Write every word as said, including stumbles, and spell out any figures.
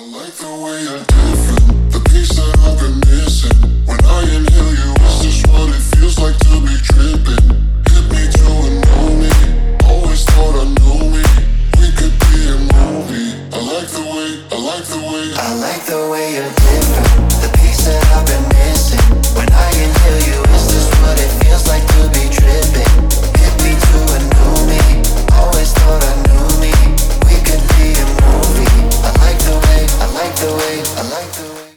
like the way you're different, the piece that I've been missing. When I inhale you, is this what it feels like to be tripping? Hit me to a know me, always thought I knew me. We could be a movie. I like the way, I like the way I like the way you're different, the piece that I've been missing. When I inhale you,